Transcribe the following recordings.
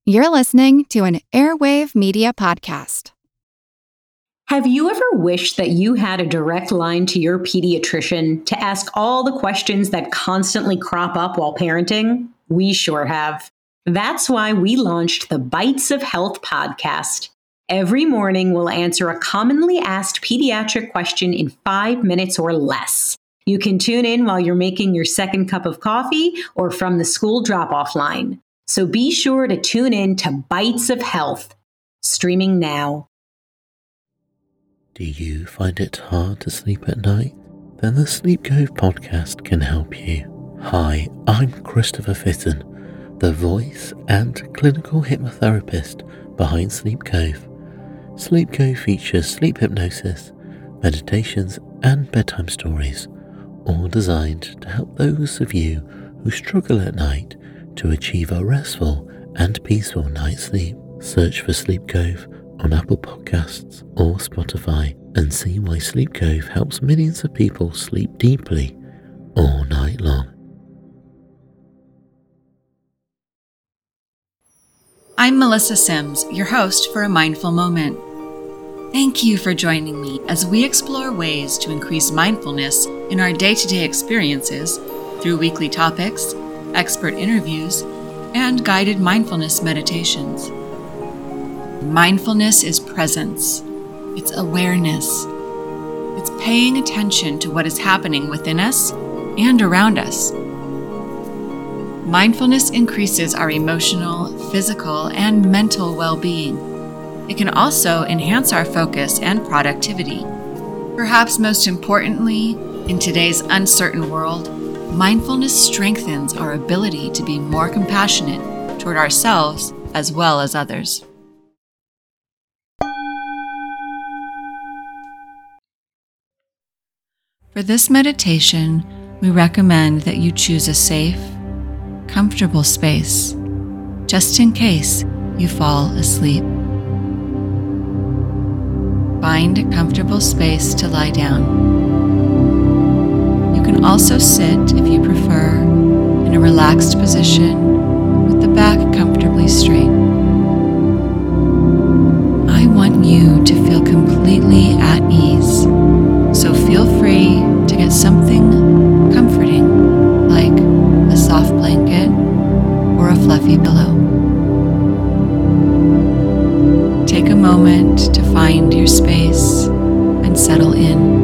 You're listening to an Airwave Media Podcast. Have you ever wished that you had a direct line to your pediatrician to ask all the questions that constantly crop up while parenting? We sure have. That's why we launched the Bites of Health podcast. Every morning, we'll answer a commonly asked pediatric question in 5 minutes or less. You can tune in while you're making your second cup of coffee or from the school drop-off line. So be sure to tune in to Bites of Health, streaming now. Do you find it hard to sleep at night? Then the Sleep Cove podcast can help you. Hi, I'm Christopher Fitton, the voice and clinical hypnotherapist behind Sleep Cove. Sleep Cove features sleep hypnosis, meditations, and bedtime stories, all designed to help those of you who struggle at night to achieve a restful and peaceful night's sleep. Search for Sleep Cove on Apple Podcasts or Spotify and see why Sleep Cove helps millions of people sleep deeply all night long. I'm Melissa Sims, your host for A Mindful Moment. Thank you for joining me as we explore ways to increase mindfulness in our day-to-day experiences through weekly topics, expert interviews, and guided mindfulness meditations. Mindfulness is presence. It's awareness. It's paying attention to what is happening within us and around us. Mindfulness increases our emotional, physical, and mental well-being. It can also enhance our focus and productivity. Perhaps most importantly, in today's uncertain world, mindfulness strengthens our ability to be more compassionate toward ourselves as well as others. For this meditation, we recommend that you choose a safe, comfortable space, just in case you fall asleep. Find a comfortable space to lie down. You can also sit, if you prefer, in a relaxed position with the back comfortably straight. I want you to feel completely at ease, so feel free to get something comforting like a soft blanket or a fluffy pillow. Take a moment to find your space and settle in.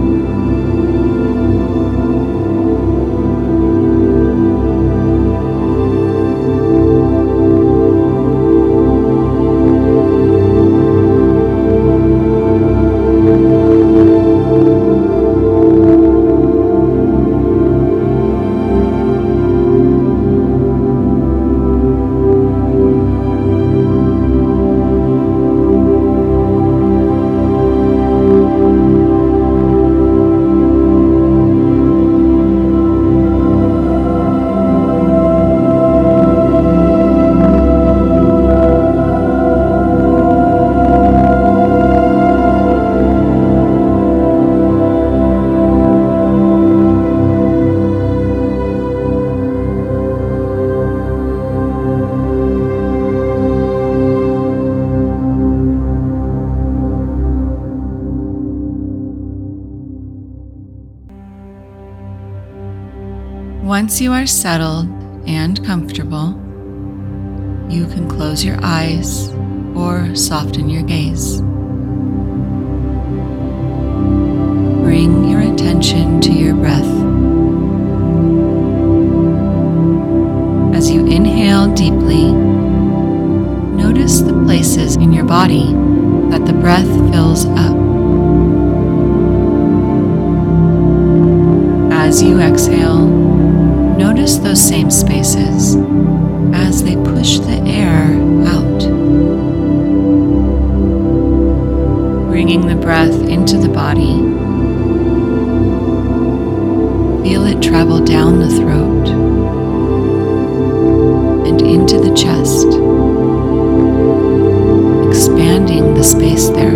Once you are settled and comfortable, you can close your eyes or soften your gaze. Bring your attention to your breath. As you inhale deeply, notice the places in your body that the breath fills up. As you exhale, notice those same spaces as they push the air out. Bringing the breath into the body, feel it travel down the throat and into the chest, expanding the space there.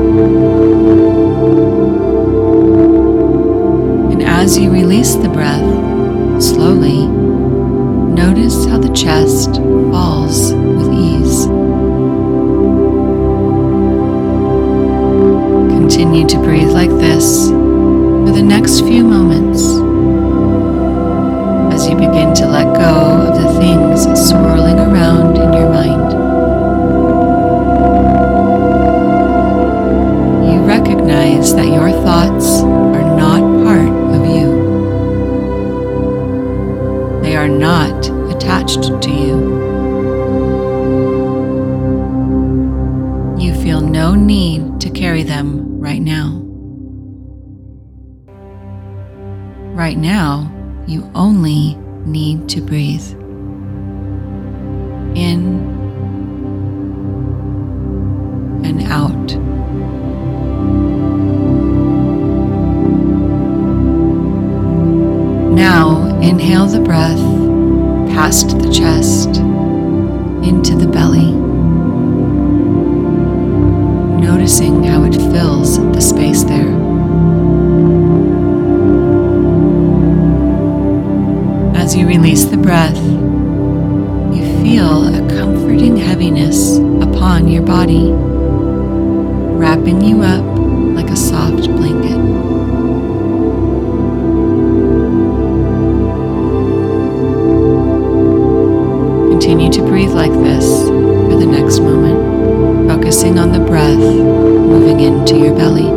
And as you release the breath, slowly, notice how the chest falls with ease. to breathe like this for the next few moments as you begin to let go of the things swirling around in your mind. You recognize that your thoughts are not part of you. They are not attached to you. You feel no need to carry them right now. Right now, you only need to breathe. In and out. Now, inhale the breath past the chest, into the belly, noticing how it fills the space there. As you release the breath, you feel a comforting heaviness upon your body, wrapping you up like a soft blanket. Continue to breathe like this for the next moment, focusing on the breath moving into your belly.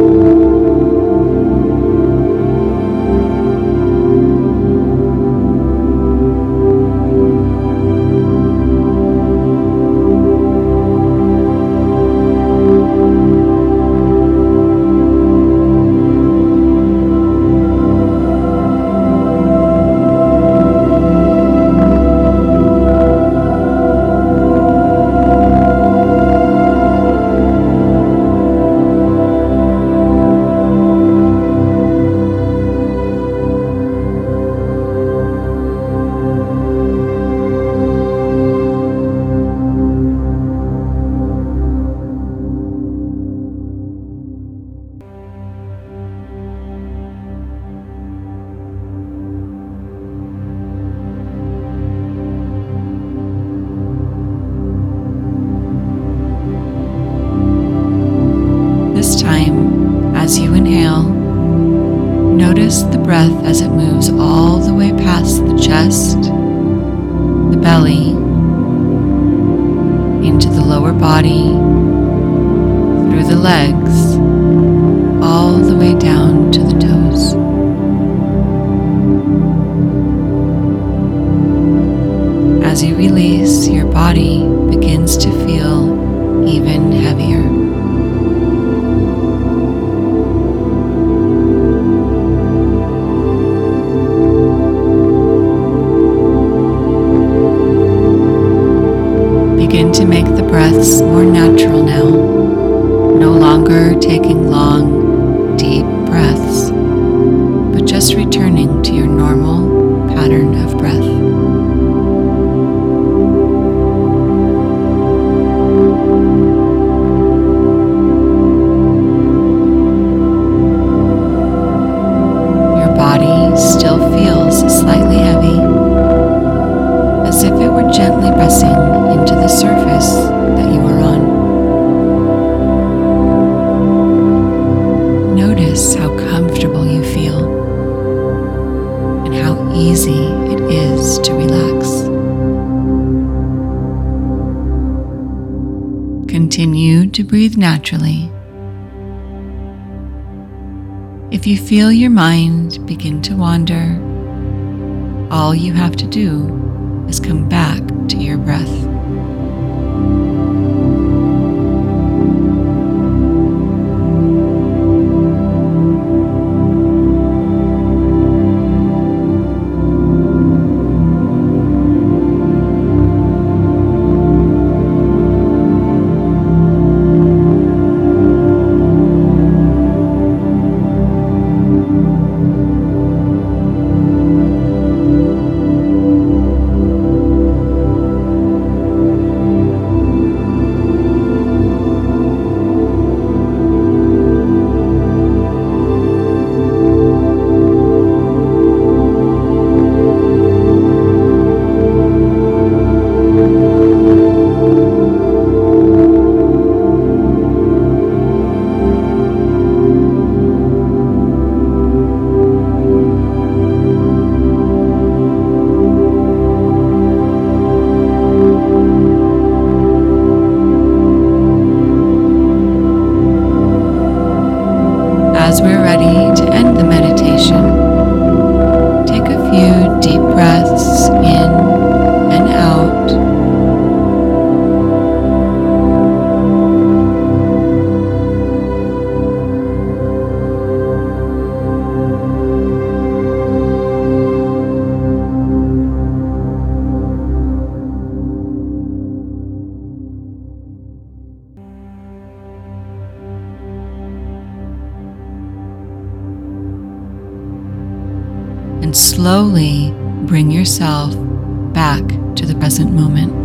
This time, as you inhale, notice the breath as it moves all the way past the chest, the belly, into the lower body, through the legs, all the way down to the toes. As you release, your body begins to feel even heavier. Begin to make the breaths more natural now, no longer taking long, deep breaths, but just returning to your normal pattern of breath. Your body still feels slightly heavy, as if it were gently pressing into the surface that you are on. Notice how comfortable you feel and how easy it is to relax. Continue to breathe naturally. If you feel your mind begin to wander, all you have to do is come back to your breath. and slowly bring yourself back to the present moment.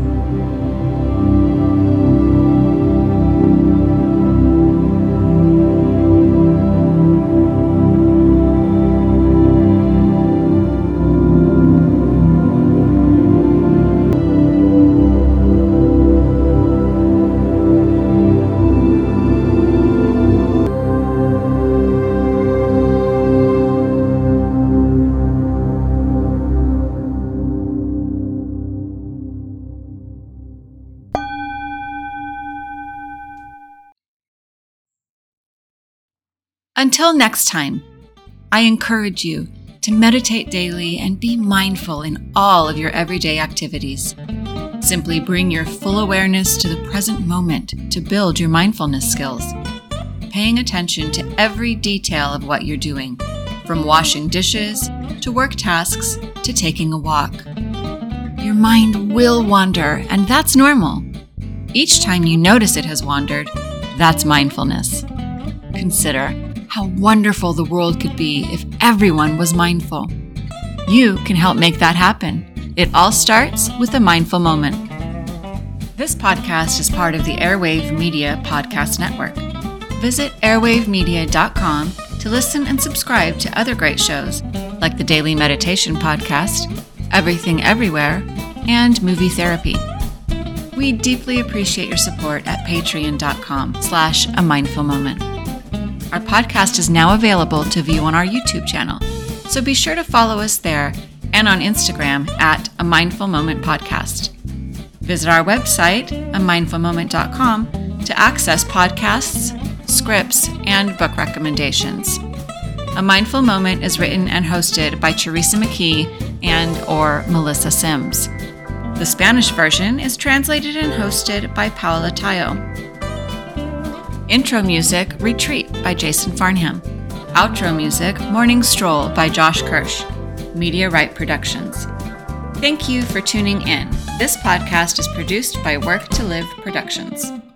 Until next time, I encourage you to meditate daily and be mindful in all of your everyday activities. Simply bring your full awareness to the present moment to build your mindfulness skills, paying attention to every detail of what you're doing, from washing dishes to work tasks to taking a walk. Your mind will wander, and that's normal. Each time you notice it has wandered, that's mindfulness. Consider how wonderful the world could be if everyone was mindful. You can help make that happen. It all starts with a mindful moment. This podcast is part of the Airwave Media Podcast Network. Visit airwavemedia.com to listen and subscribe to other great shows like the Daily Meditation Podcast, Everything Everywhere, and Movie Therapy. We deeply appreciate your support at patreon.com/amindfulmoment. Our podcast is now available to view on our YouTube channel, so be sure to follow us there and on Instagram at A Mindful Moment Podcast. Visit our website, amindfulmoment.com, to access podcasts, scripts, and book recommendations. A Mindful Moment is written and hosted by Teresa McKee and/or Melissa Sims. The Spanish version is translated and hosted by Paula Tayo. Intro music, Retreat by Jason Farnham. Outro music, Morning Stroll by Josh Kirsch. Media Right Productions. Thank you for tuning in. This podcast is produced by Work to Live Productions.